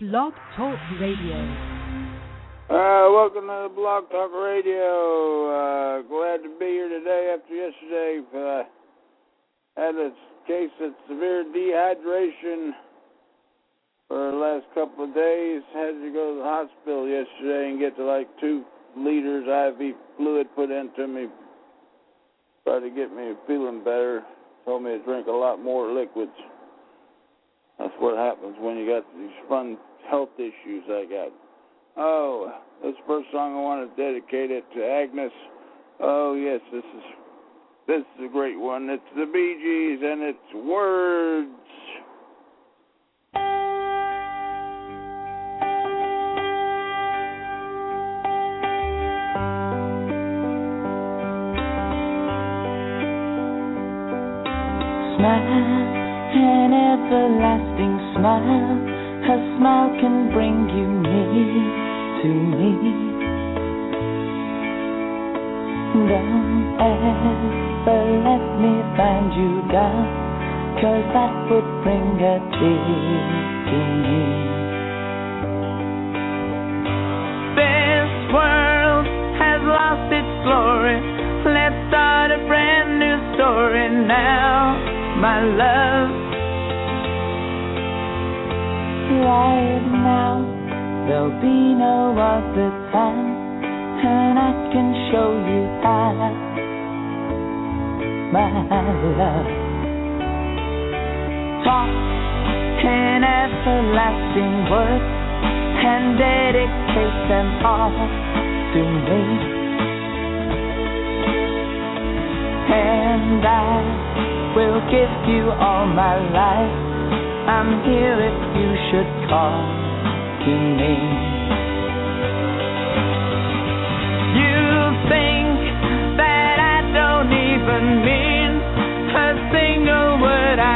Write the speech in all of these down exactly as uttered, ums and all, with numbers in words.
Blog Talk Radio. Uh, welcome to Blog Talk Radio. Uh, glad to be here today after yesterday. Uh, had a case of severe dehydration for the last couple of days. Had to go to the hospital yesterday and get to like two liters I V fluid put into me. Tried to get me feeling better. Told me to drink a lot more liquids. That's what happens when you got these fun health issues I got. Oh, this first song I want to dedicate it to Agnes. Oh yes, this is this is a great one. It's the Bee Gees and it's Words. Smile, an everlasting smile. Her smile can bring you near to me. Don't ever let me find you down, 'cause that would bring a tear to me. This world has lost its glory. Let's start a brand new story now, my love. Right now, there'll be no other time, and I can show you how, my love. Talk in everlasting words and dedicate them all to me, and I will give you all my life. I'm here if you should call to me. You think that I don't even mean a single word I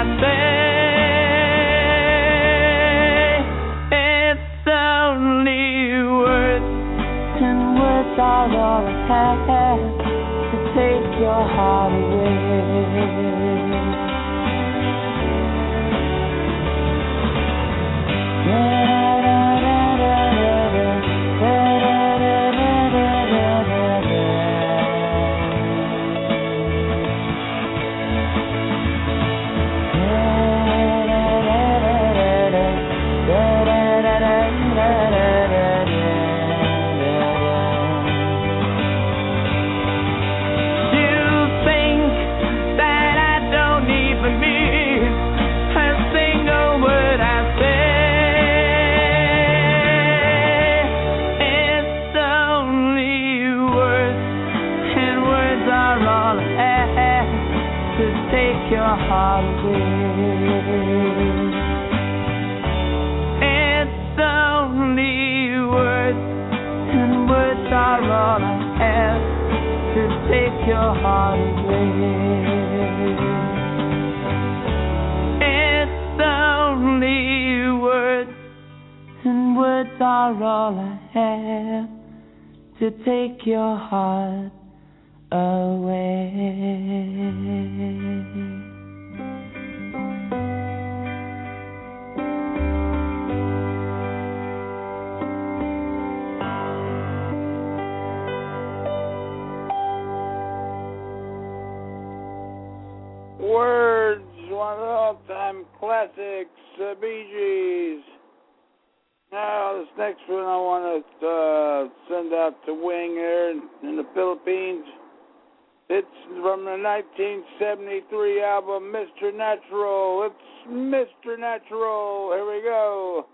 say. It's only words, and words are all I have to take your heart away. It's only words, and words are all I have to take your heart away. It's only words, and words are all I have to take your heart away. Words, one of the all-time classics, uh, Bee Gees. Now, this next one I want to uh, send out to Wing here in, in the Philippines. It's from the nineteen seventy-three album, Mister Natural. It's Mister Natural. Here we go.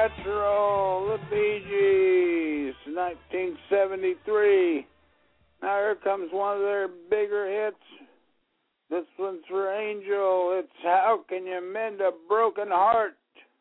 Natural, the Bee Gees, nineteen seventy-three. Now here comes one of their bigger hits. This one's for Angel. It's How Can You Mend a Broken Heart?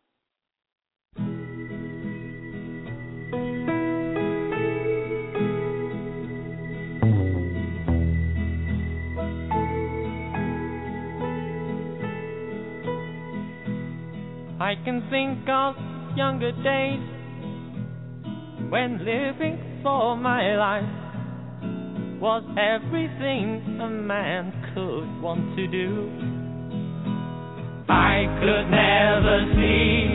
I can think of younger days when living for my life was everything a man could want to do. I could never see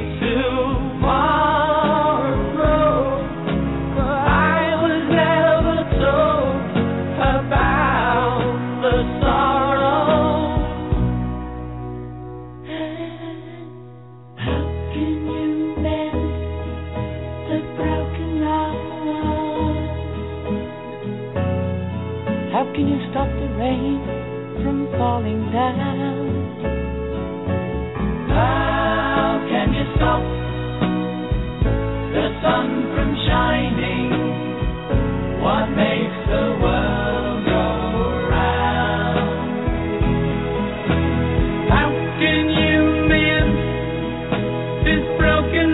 tomorrow, but I was never told about the sorrow. How can you mend the broken heart? How can you stop the rain from falling down? How can you stop the sun from shining? What makes the world go round? How can you mend this broken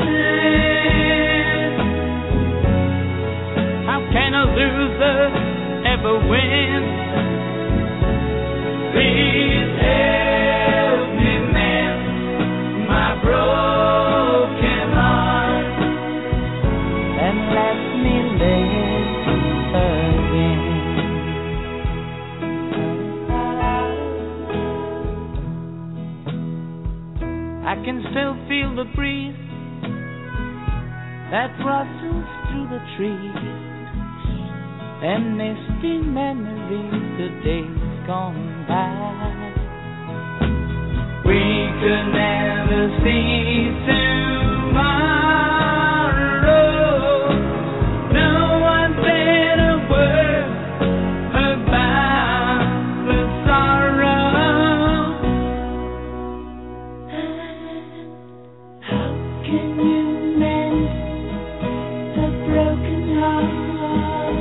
man? How can a loser ever win? Please help me mend my broken heart and let me live again. I can still feel the breeze that rustles through the trees and misty memories of days gone by. We could never see tomorrow. No one said a word about the sorrow. How can you mend the broken heart?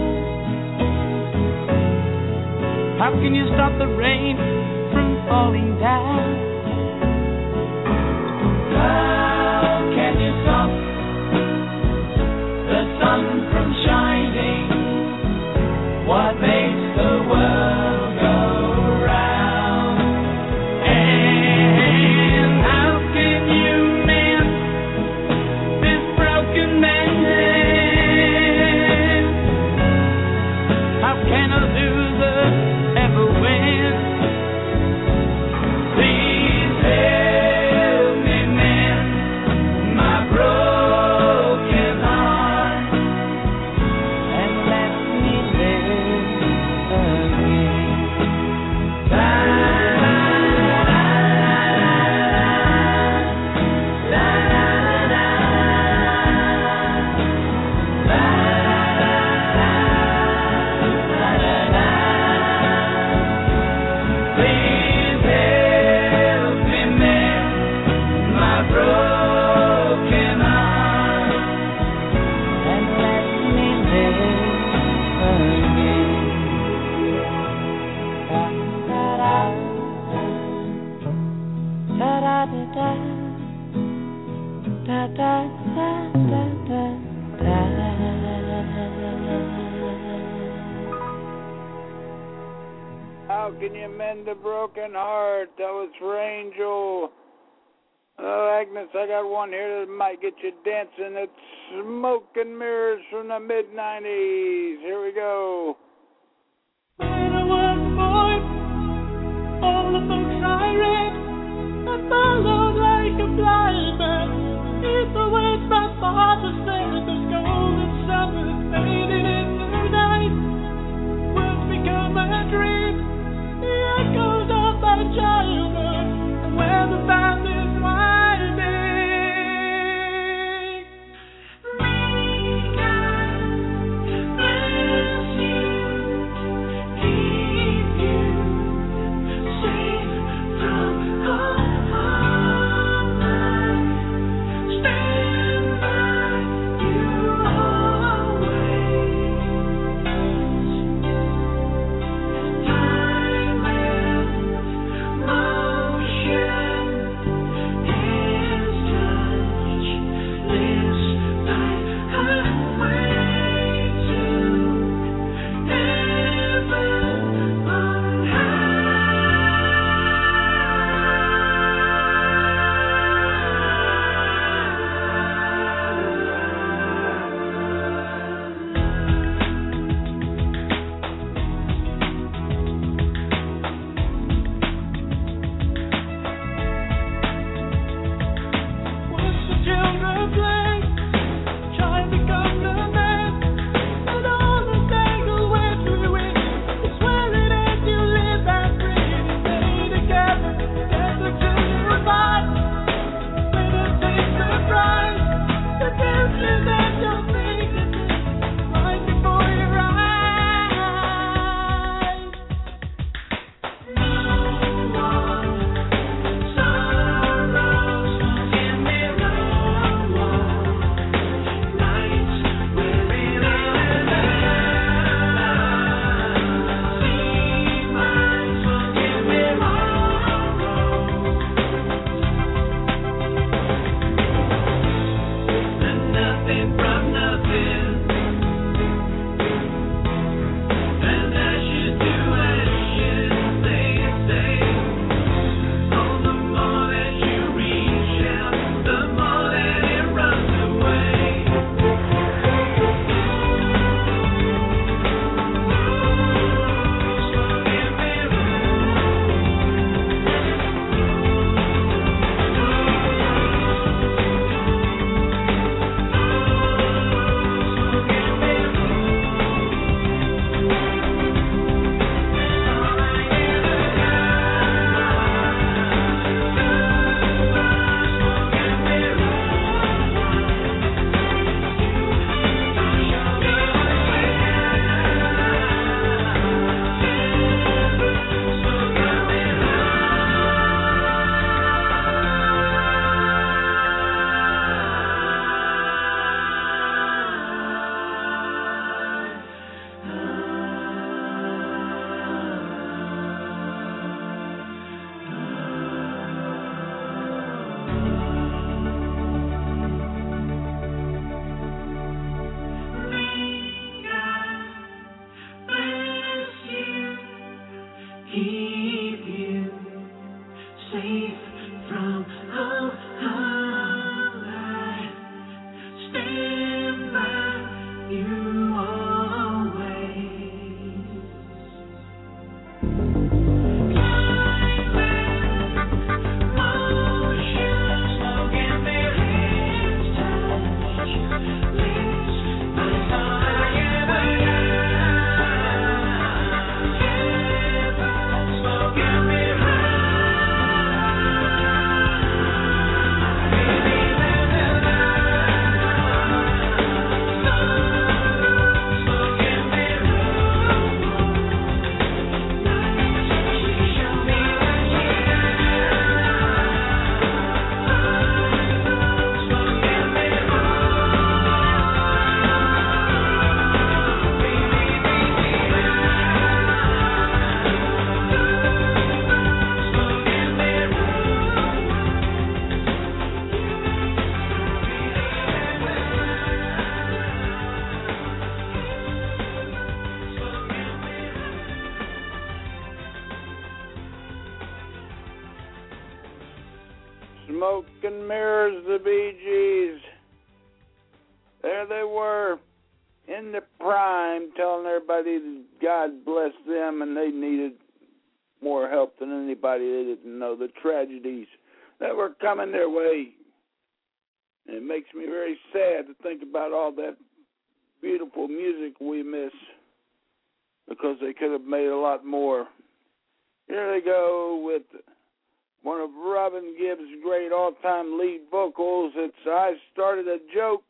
How can you stop the rain from falling down? How can you stop the sun from shining? What makes the world go round? And how can you mend this broken man? How can a loser ever win? Please help me mend my broken heart and let me live again. La la la la la la la. Please help me mend my broken heart and let me live again. Da da da da da da da da da da da. How can you mend a broken heart? That was for Angel. Oh, Agnes, I got one here that might get you dancing. It's Smoke and Mirrors from the mid nineties. Here we go. When I was a boy, all the books I read, I followed like a blind man. It's the words my father said, this golden summer faded into the night. Words become a dream, the echoes of my childhood, and where the band is winding. God bless you, keep you safe from harm. Smoke and Mirrors, the Bee Gees. There they were, in the prime, telling everybody that God blessed them and they needed more help than anybody. They didn't know the tragedies that were coming their way. And it makes me very sad to think about all that beautiful music we miss, because they could have made a lot more. Here they go with one of Robin Gibb's great all-time lead vocals. It's I Started a Joke.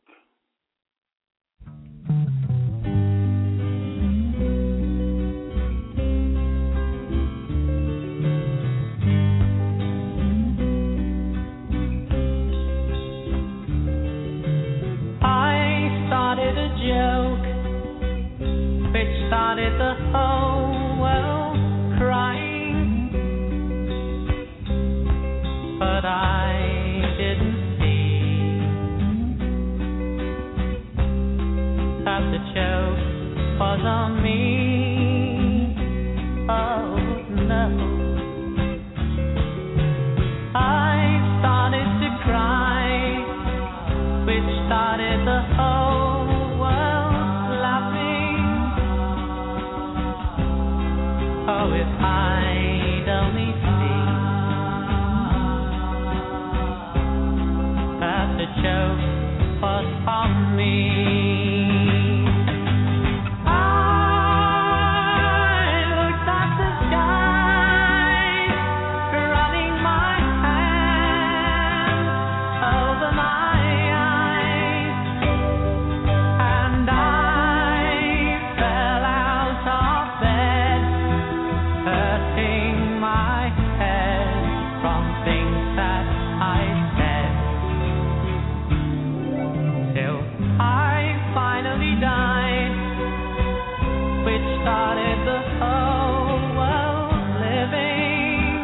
Started the whole world crying, but I didn't see that the joke was on me. Oh no, I started to cry, which started the whole oh, if I'd only seen that the joke was on me. I looked at the sky, running my hand over my eyes, and I fell out of bed, hurting my head from things that I said, till I finally died, which started the whole world living.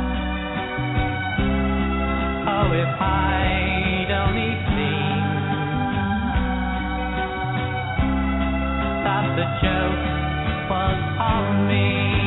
Oh, if I'd only seen that the joke was on me.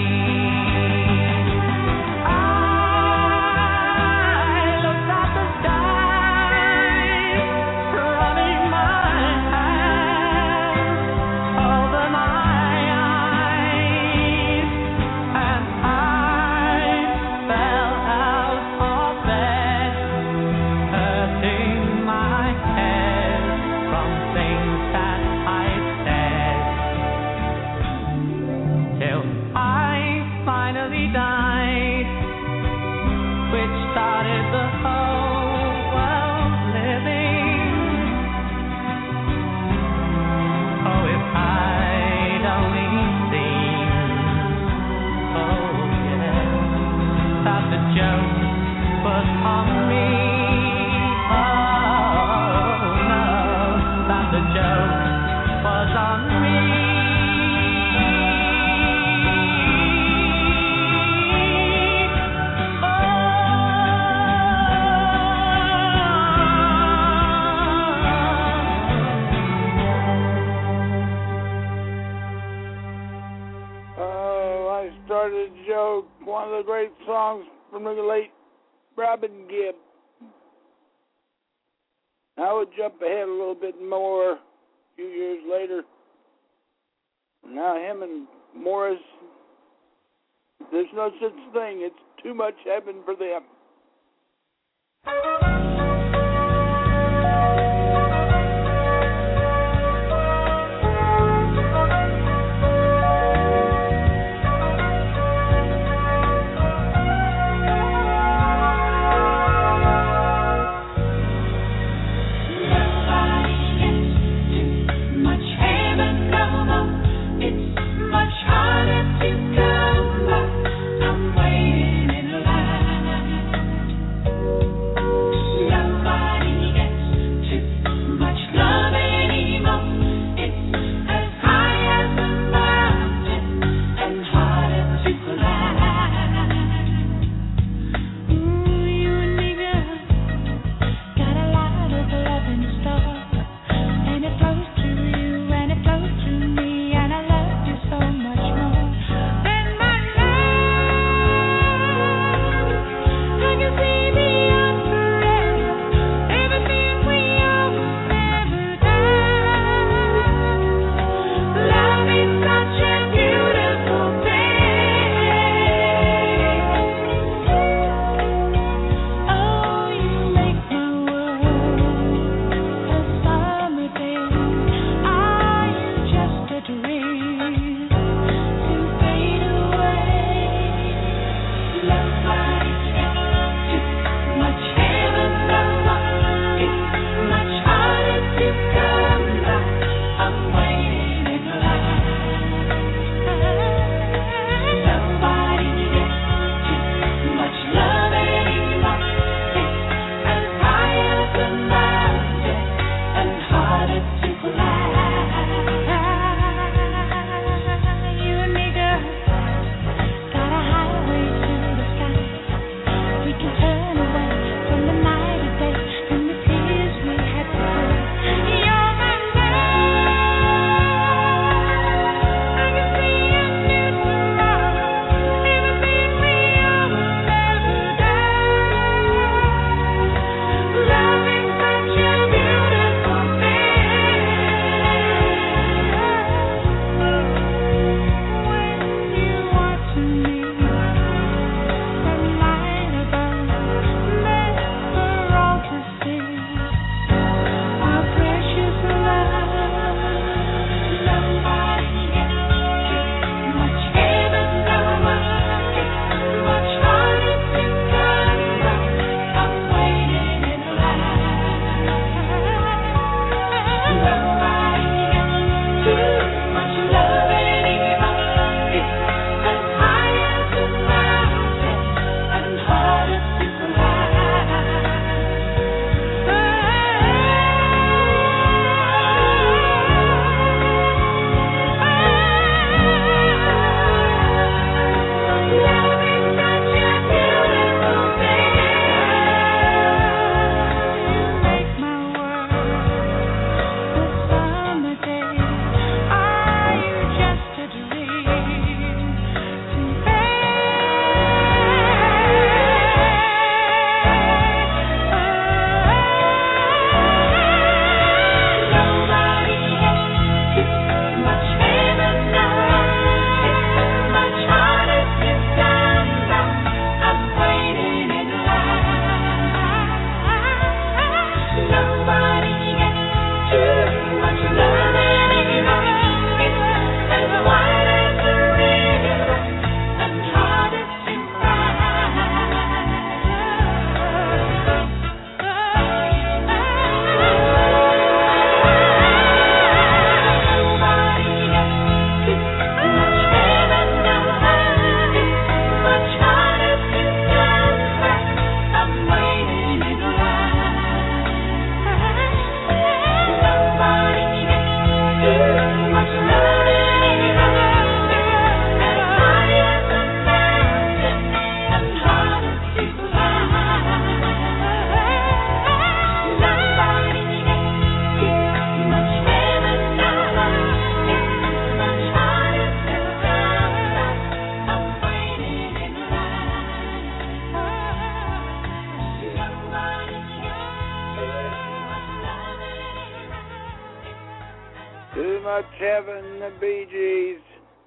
One of the great songs from the late Robin Gibb. I would jump ahead a little bit more a few years later. Now him and Morris, there's no such thing. It's too much heaven for them. Harder to come back. I'm waiting in line. heaven, the Bee Gees.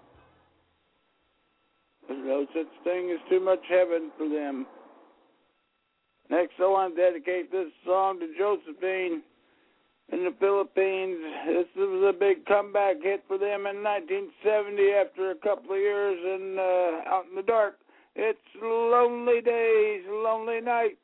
There's no such thing as too much heaven for them. Next, I want to dedicate this song to Josephine in the Philippines. This was a big comeback hit for them in nineteen seventy after a couple of years in, uh, out in the dark. It's Lonely Days, Lonely Nights.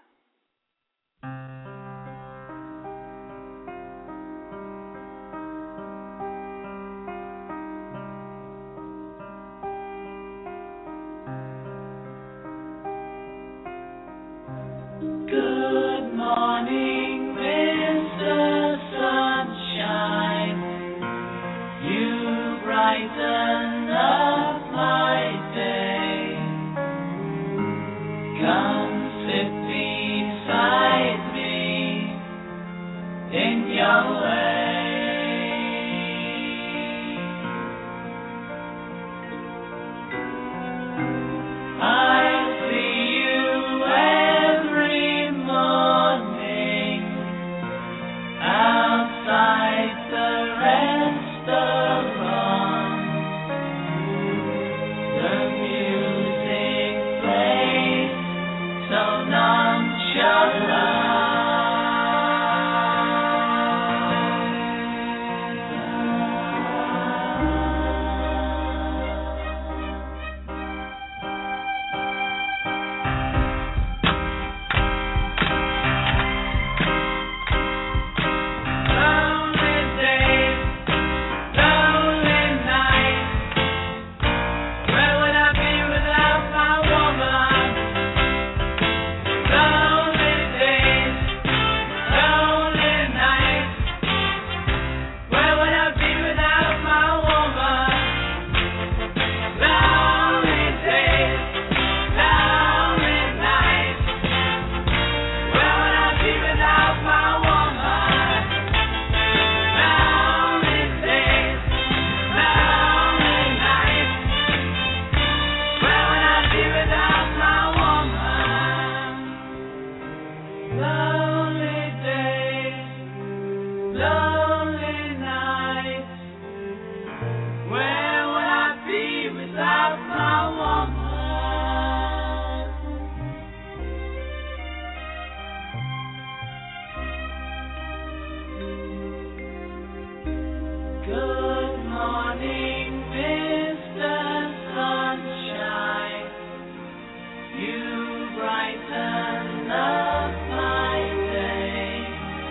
Good morning, Mister Sunshine. You brighten up my day. Come sit beside me in your way. I see you every morning outside the restaurant. The music plays so nonchalant. Lonely days, lonely nights. Where would I be without my woman? Lonely days, lonely nights. Where would I be without my woman? Lonely days, lonely nights. Where would I be without my woman? Lonely days, lonely nights. Where would I be without my woman? Lonely days, lonely nights. Where would I be without my woman? Good morning, Mister Sunshine. You brighten up my day.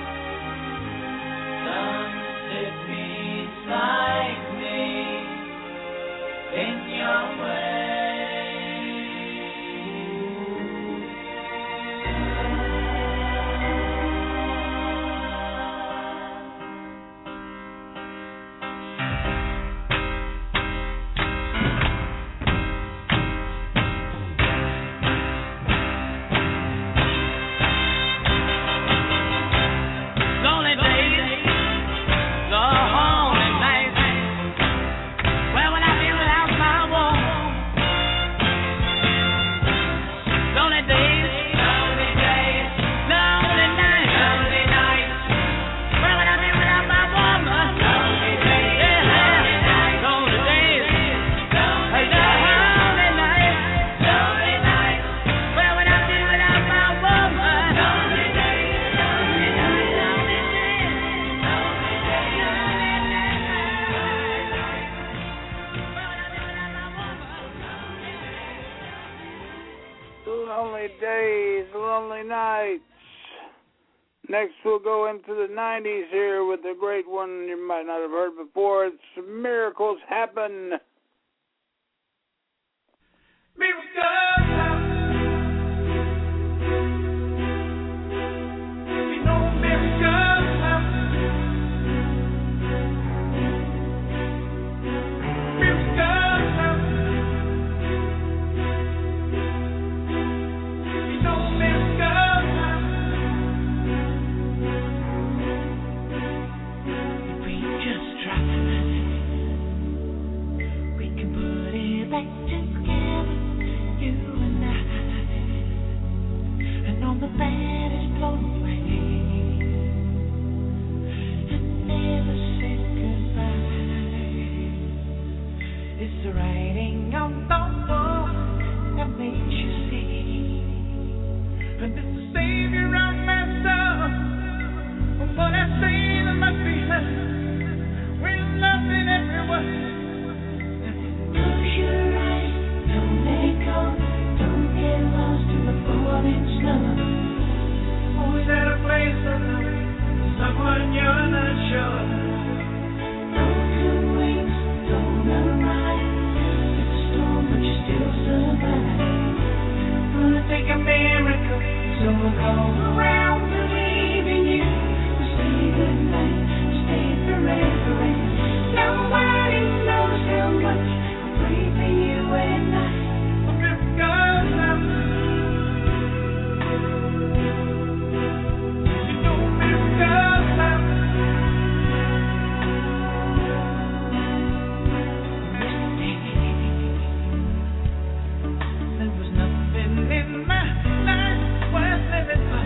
Come sit beside me in your way. Lonely days, lonely nights. Where would I be without my woman? Lonely days, lonely days, lonely nights, lonely nights. Where would I be without my woman? Lonely days, lonely nights, lonely days, lonely nights, lonely nights. Where would I be without my woman? Lonely days, lonely nights, lonely days, lonely days, Lonely Days, Lonely Nights. Next, we'll go into the nineties here with a great one you might not have heard before. It's Miracles Happen. Miracles happen. We know miracles happen. Miracles happen. We know miracles happen. If we just try, we can put it back together, you and I. And all the bad is blown away, and never say goodbye. It's the writing on the wall that makes you see. And it's the savior of my soul. But I say that must be love. We're loving everyone. Close your eyes, don't let go. Don't get lost in the falling snow. Always at a place of love. Someone you're not sure. Don't turn wings, don't run right. It's a storm, but you still survive. Gonna take a miracle, so we'll go around believing you. We'll say goodnight, we'll stay forever, and nobody knows how much I pray for you at night. A miracle happens. You know miracles happen. There was nothing in my life worth living for.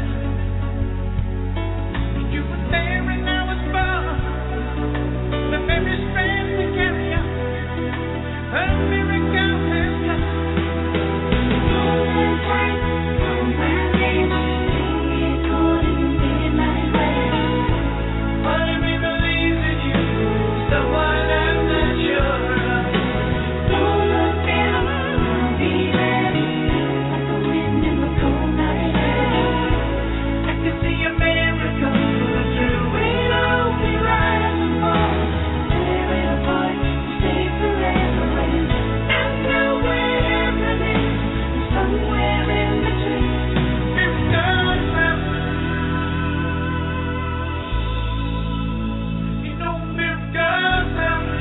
You were there and I was born. The very strength to carry on. A miracle has come. Hold on tight, hold my hand. Don't get caught in the midnight rain. Part of me believes in you, someone I'm not sure of. Don't look down, I'll be there. Like the wind in the cold night air. I can see a miracle through it all. We rise and fall, tear it apart, stay forever. And I know wherever it is, somewhere in between, miracles happen. You know miracles happen.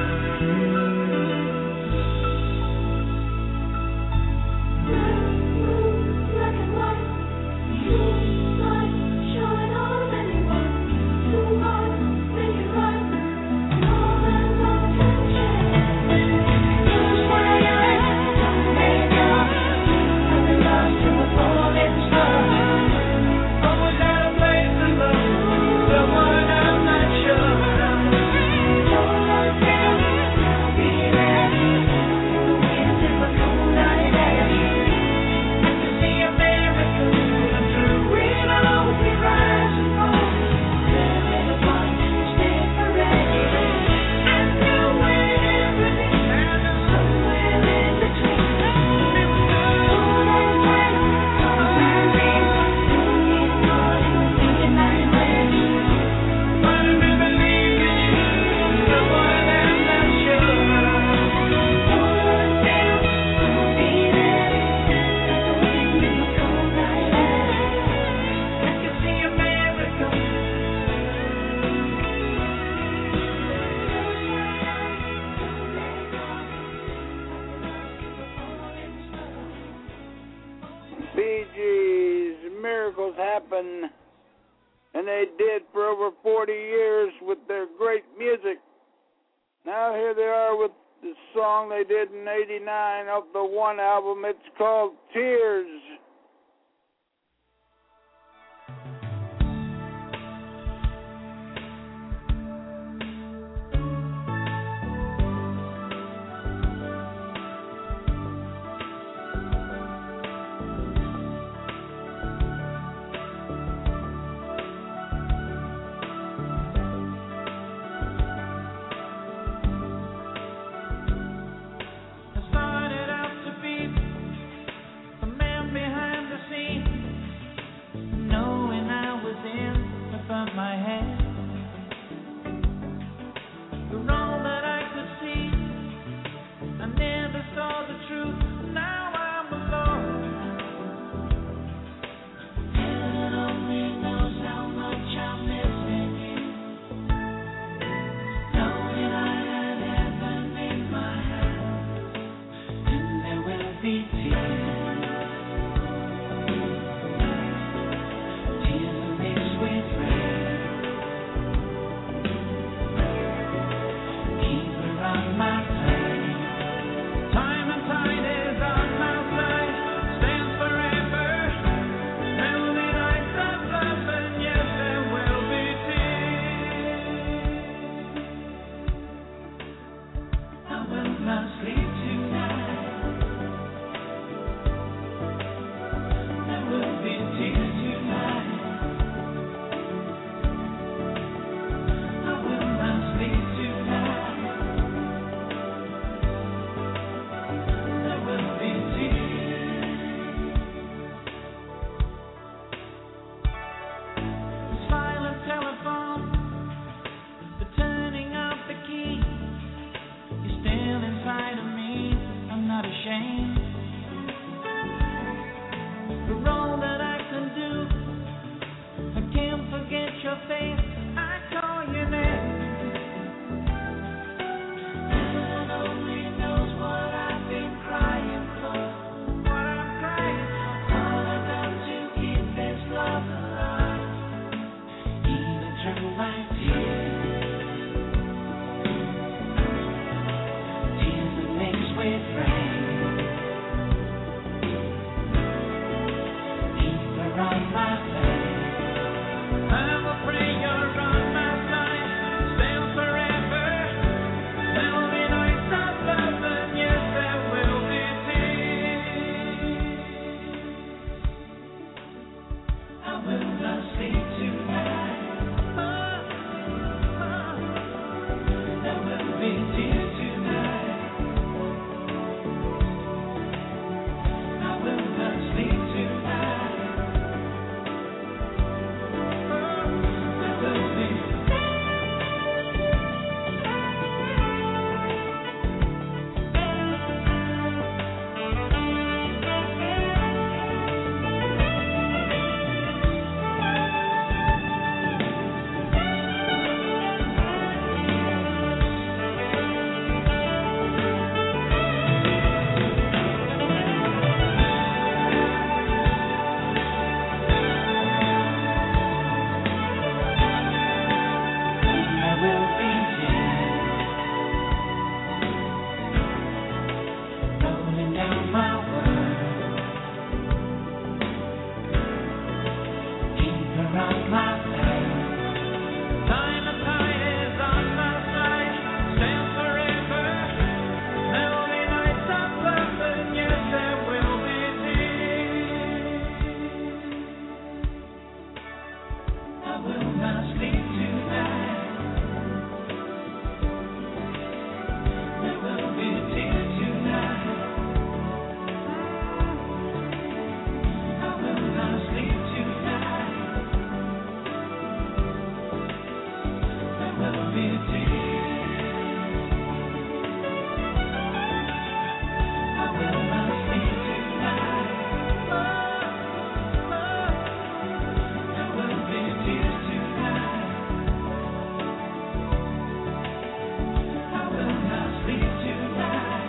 Black and white, you light, shine on anyone. Too hard, make it right. All that love can share. Close my eyes, don't let go. I've been lost in the falling snow. Always at a place to love, someone I'm not sure of. Don't look down, I'll be there. The wind in the cold night air. I can see a miracle, and through it all we rise and fall. Tear it apart, stay forever. I know wherever it is, somewhere in between. Hold on tight, hold my hand. Don't get caught in the midnight rain. Part of me believes in you, someone I'm not sure of. Don't look down, I'll be there. Like the wind in the cold night air. I can see a miracle. Bee Gees, miracles happen, and they did for over forty years with their great music. Now here they are with the song they did in eighty-nine of the one album. It's called Tears. I started out to be the man behind shame. For all that I can do, I can't forget your face. I call your name. Heaven only knows what I've been crying for. What I'm crying for. All I've done to keep this love alive. Even through my tears, tears that mix with rain. Deeper on my face. I'm afraid you're on my side. Still forever. There'll be nights of love, and yes, there will be tears. I will not sleep tonight. Oh, oh. There will be tears tonight. I will not sleep tonight. Oh, there will be. There will be tears rolling down my world, deeper on my face. Time and tide is on my side, stand forever. There'll be nights of love, and yes, there will be tears. I will not sleep tonight. There will be tears tonight. I will not sleep tonight. There will be tears. I will not sleep tonight. Oh, oh. There will be tears tonight. I will not sleep tonight.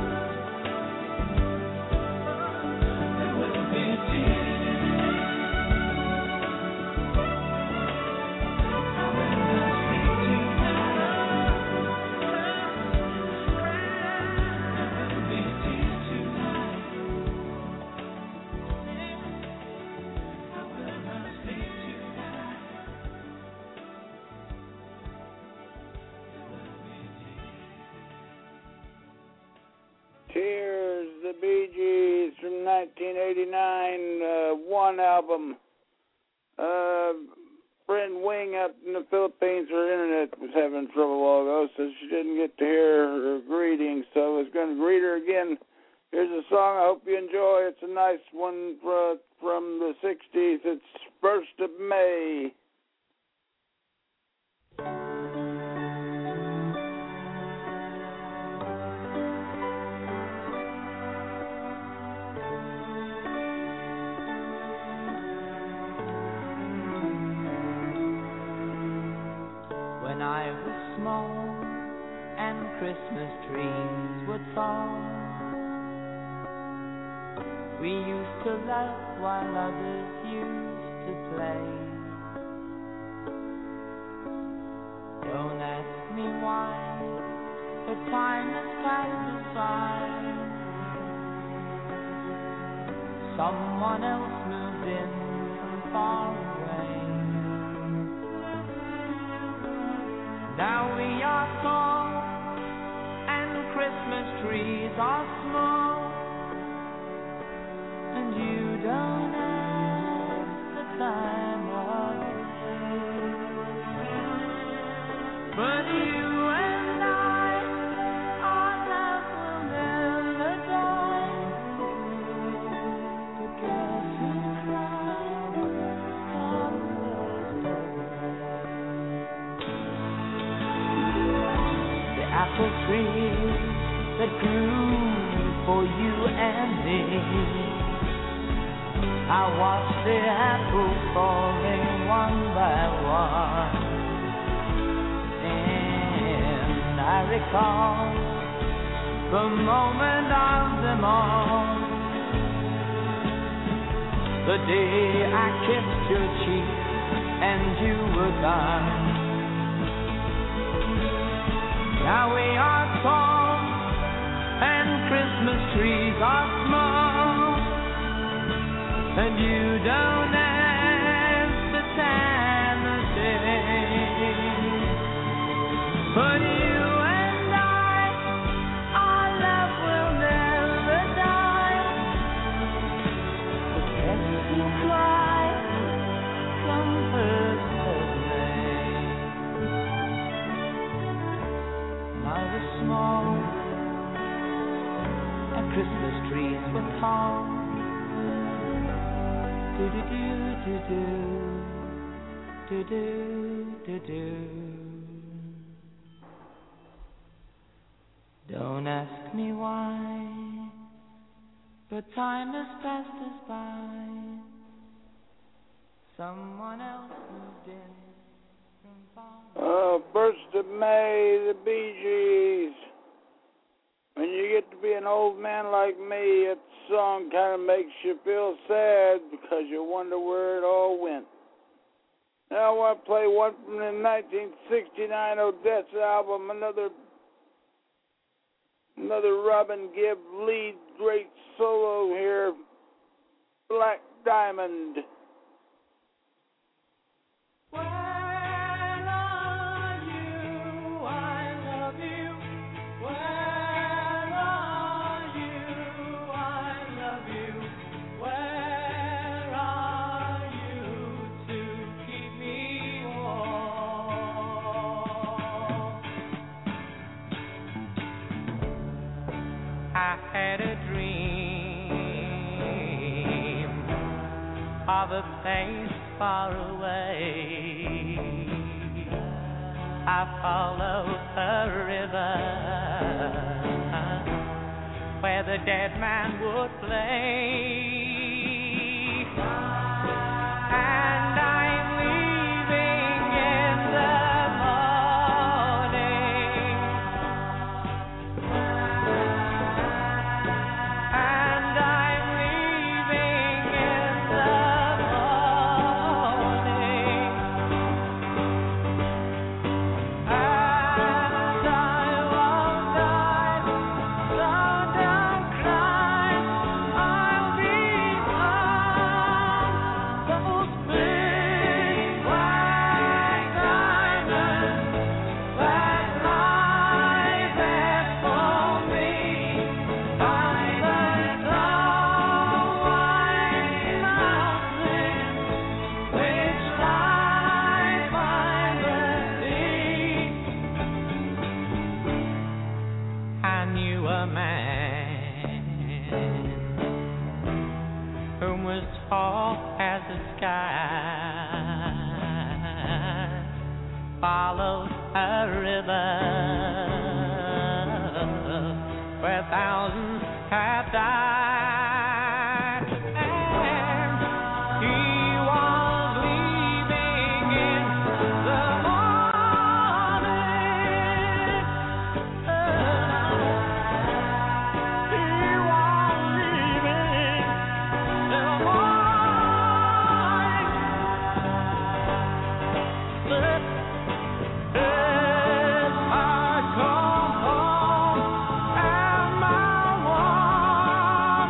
There will be tears. I will not sleep tonight. There will be tears tonight. I will not sleep tonight. There will be tears. Tears, the Bee Gees from nineteen eighty-nine, uh, one album. Uh, friend Wing up in the Philippines, her internet was having trouble a while ago, so she didn't get to hear her greeting, so I was going to greet her again. Here's a song I hope you enjoy. It's a nice one uh, from the sixties. It's first of May. When I was small and Christmas trees would fall, we used to laugh while others used to play. Don't ask me why, but time has passed us by. Someone else moved in from far away. Now we are tall and Christmas trees are small, and you don't ask the time of day. But you and I are love will never die. The kisses cry on the apple trees that grew for you and me. I watched the apples falling one by one, and I recall the moment of them all, the day I kissed your cheek and you were gone. Now we are tall and Christmas trees are small, and you don't ask the time of day. But you and I, our love will never die. The tests you cry come first of May. I was small and Christmas trees were tall. Do do do do do do do do. Don't ask me why, but time has passed us by. Someone else moved in from far. Oh, first of May, the Bee Gees. When you get to be an old man like me, that song kind of makes you feel sad because you wonder where it all went. Now I want to play one from the nineteen sixty-nine Odessa album, another another Robin Gibb lead great solo here, Black Diamond. Of a place far away, I followed a river where the dead man would play, and I'm leaving in the morning, and I'm leaving in the followed a river where thousands have died, and he was leaving in the morning. He was leaving in the morning. But if I come home and my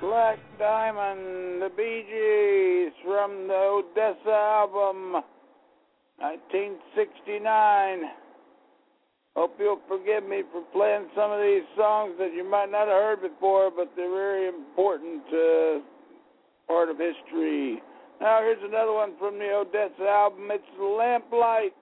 Black Diamond, the Bee Gees from the Odessa album, nineteen sixty-nine. Hope you'll forgive me for playing some of these songs that you might not have heard before, but they're very important uh, part of history. Now here's another one from the Odessa album. It's Lamplight.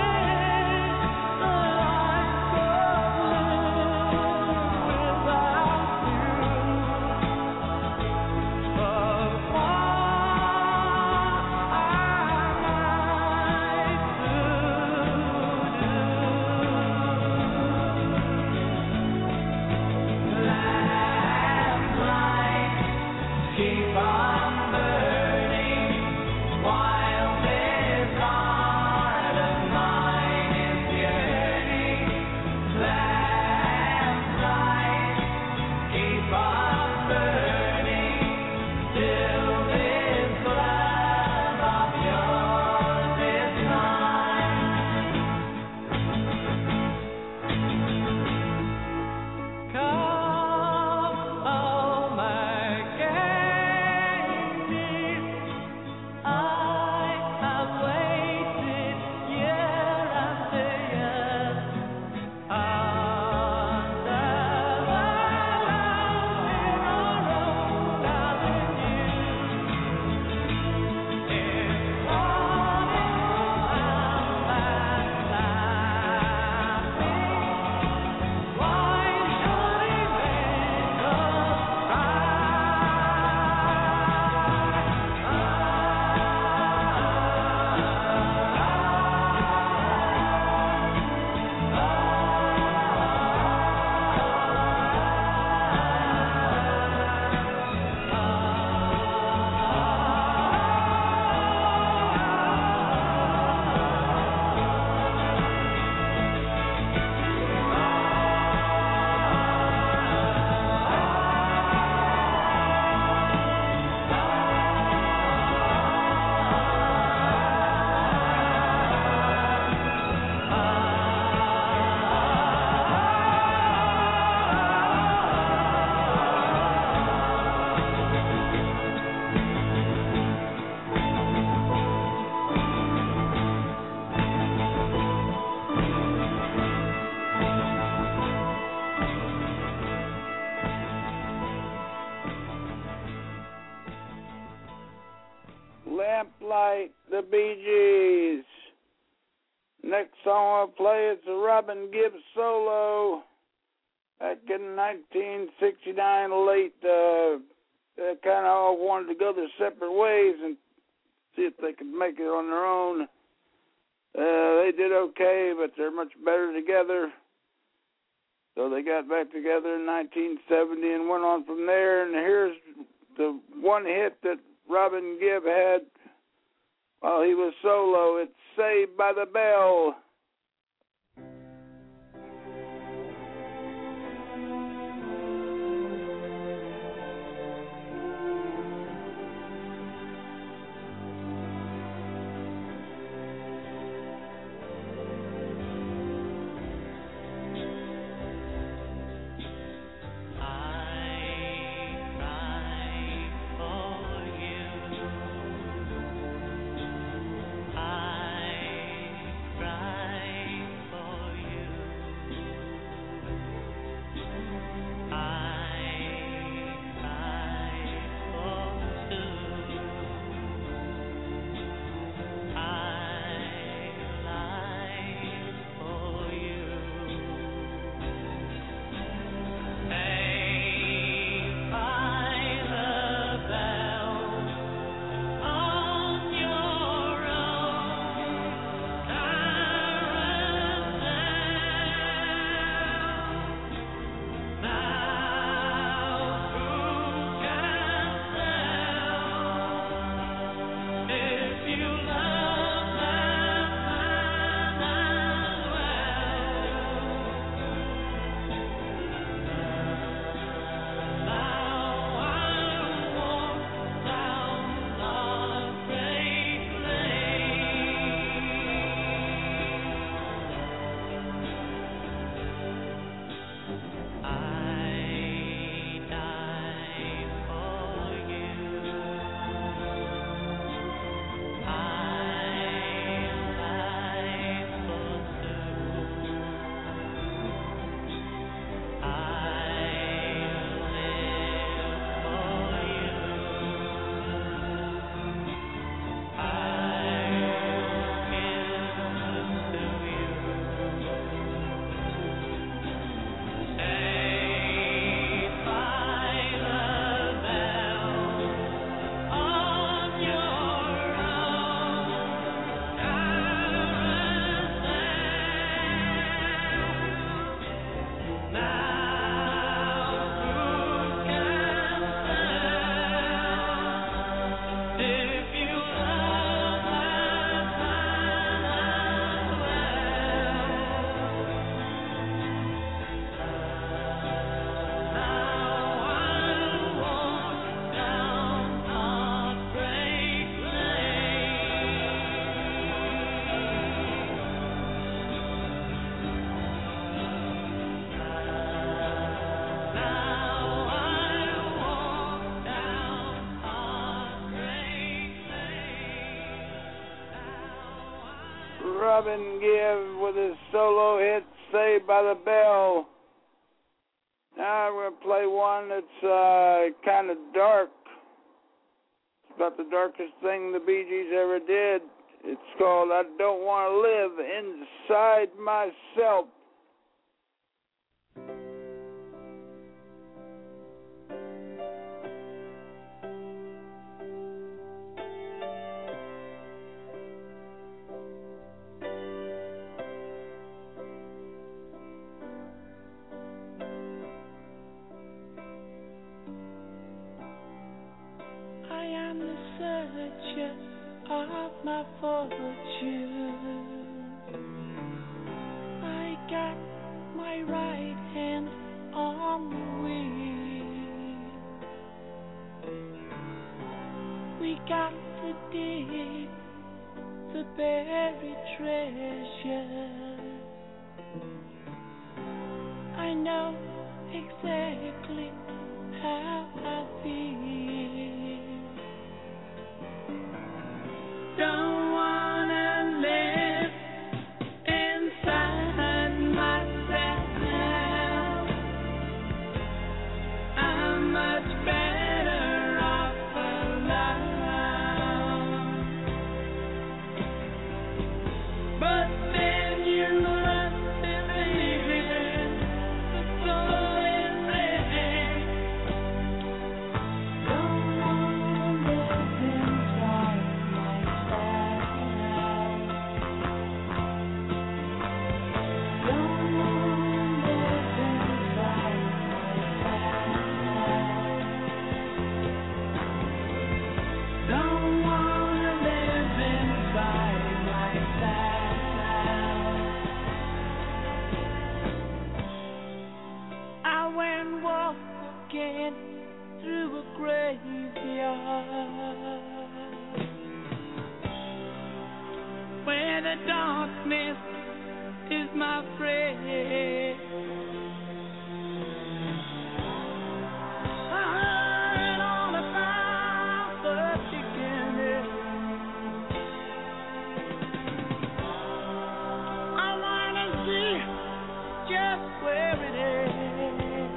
Without Spotlight, the Bee Gees. Next song I'll play, it's a Robin Gibb solo. Back in nineteen sixty-nine, late, uh, they kind of all wanted to go their separate ways and see if they could make it on their own. Uh, they did okay, but they're much better together. So they got back together in nineteen seventy and went on from there. And here's the one hit that Robin Gibb had while he was solo. It's Saved by the Bell. Robin Gibb with his solo hit, Saved by the Bell. Now I'm going to play one that's uh, kind of dark. It's about the darkest thing the Bee Gees ever did. It's called I Don't Want to Live Inside Myself. Of my fortune, I got my right hand on the wheel. We got to dig the buried treasure. I know exactly how I feel. Don't wanna live inside myself. I'm much better off alone. and walk again through a graveyard where the darkness is my friend. I heard all about the beginning. I wanna see just where it is.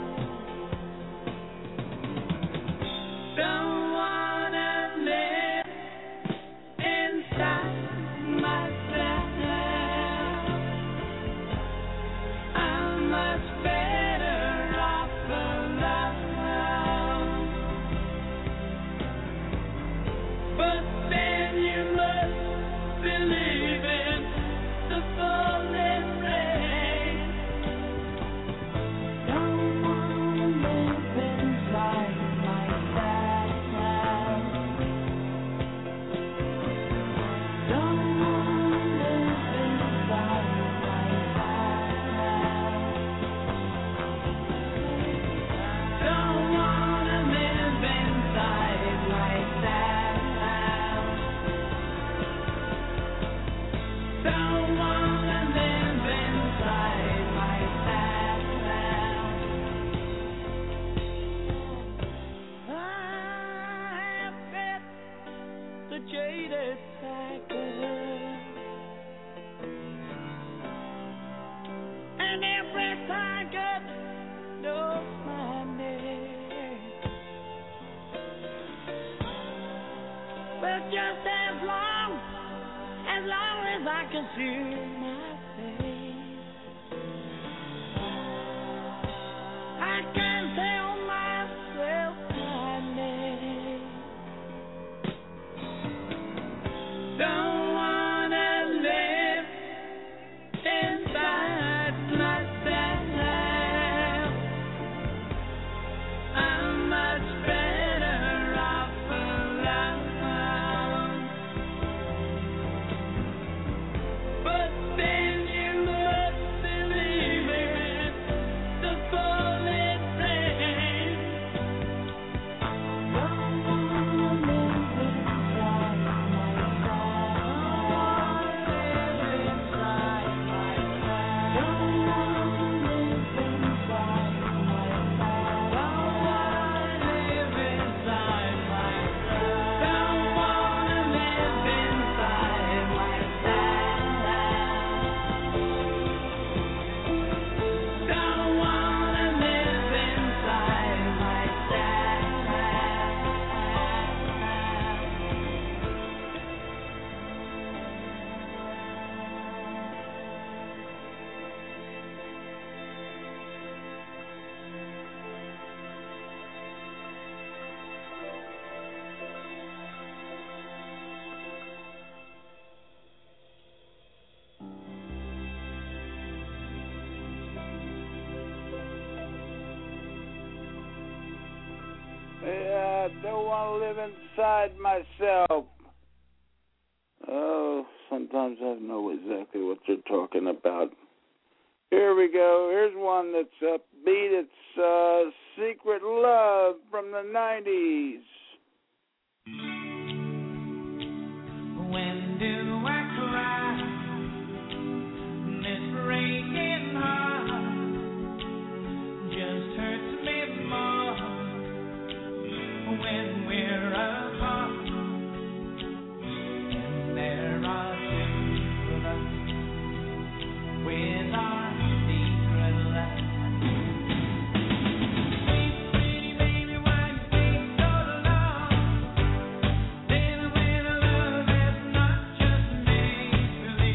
Don't wanna live inside myself. I'm much better off alone. But then you must believe in the falling rain. Don't wanna live inside myself. Don't wanna live inside myself. Don't wanna live inside myself. Don't wanna live inside myself. I have met the jaded tiger, and every tiger knows my name. Well, just as long, as long as I can see my face, I can tell myself my name. Don't wanna live inside myself. I'm much better off alone. But then you must believe in the falling rain. Don't wanna live inside myself. Don't wanna live inside myself. Don't wanna live inside myself. Don't wanna live inside myself. Don't wanna live inside myself. Don't wanna live inside Yeah, I don't want to live inside myself. Oh, sometimes I don't know exactly what they're talking about. Here we go. Here's one that's upbeat. It's uh, Secret Love from the nineties. When do I cry? This breaking heart just hurts me more when we're apart. And there are two of us with our secret love. Sweet, pretty baby, why you stay so long? Then when love has not just made believe.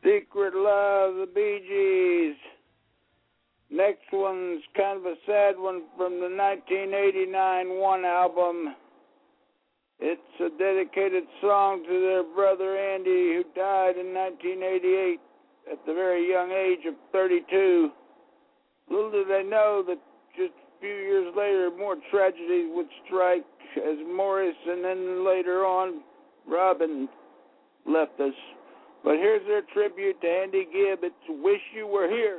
Secret Love, the Bee Gees. Next one's kind of a sad one from the nineteen eighty-nine One album. It's a dedicated song to their brother Andy, who died in nineteen eighty-eight at the very young age of thirty-two. Little did they know that just a few years later, more tragedies would strike as Morris and then later on Robin left us. But here's their tribute to Andy Gibb. It's Wish You Were Here.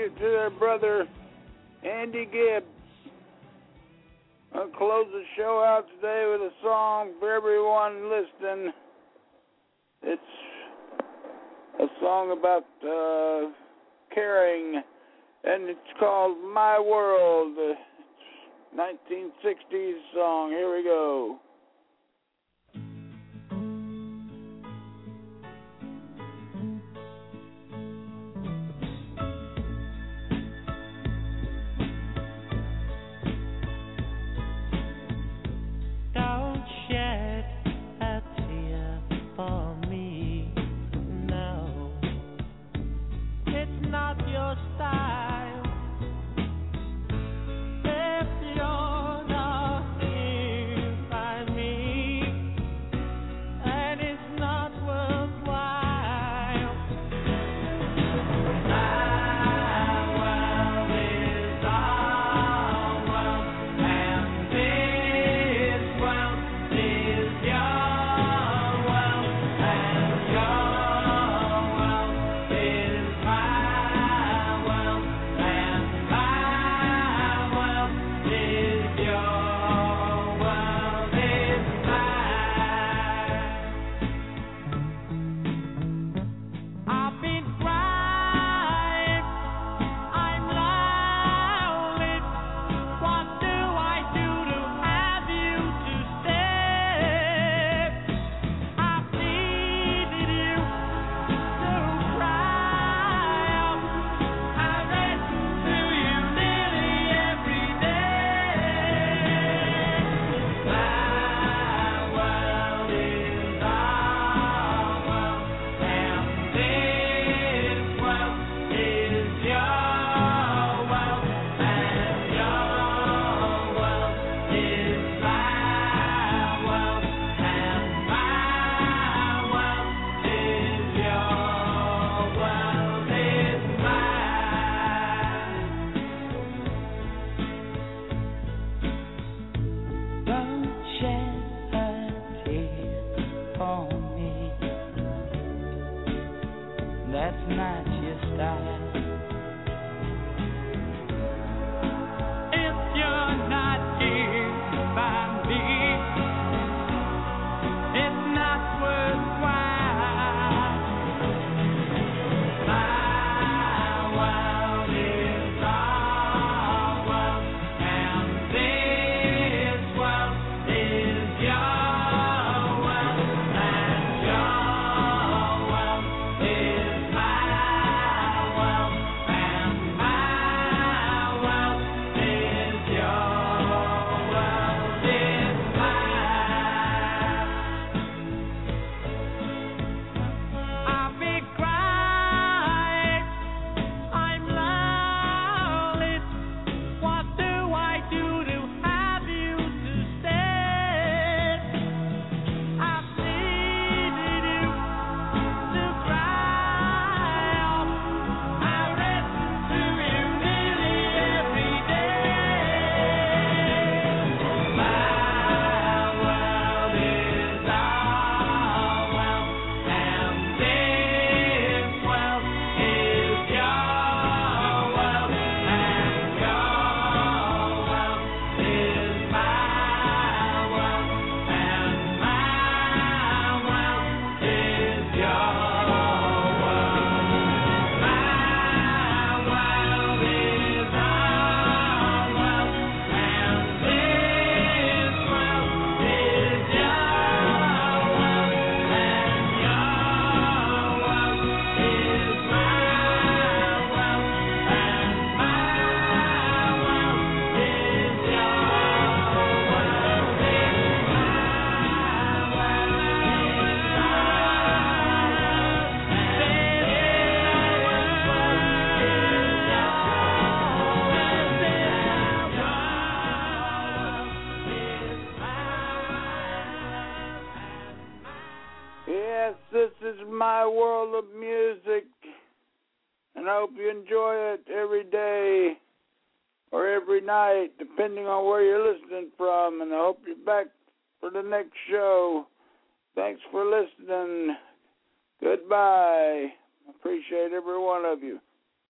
tribute to their brother, Andy Gibb. I'll close the show out today with a song for everyone listening. It's a song about uh, caring, and it's called My World. It's a nineteen sixties song. Here we go. My World of Music, and I hope you enjoy it every day or every night, depending on where you're listening from, and I hope you're back for the next show. Thanks for listening. Goodbye. Appreciate every one of you.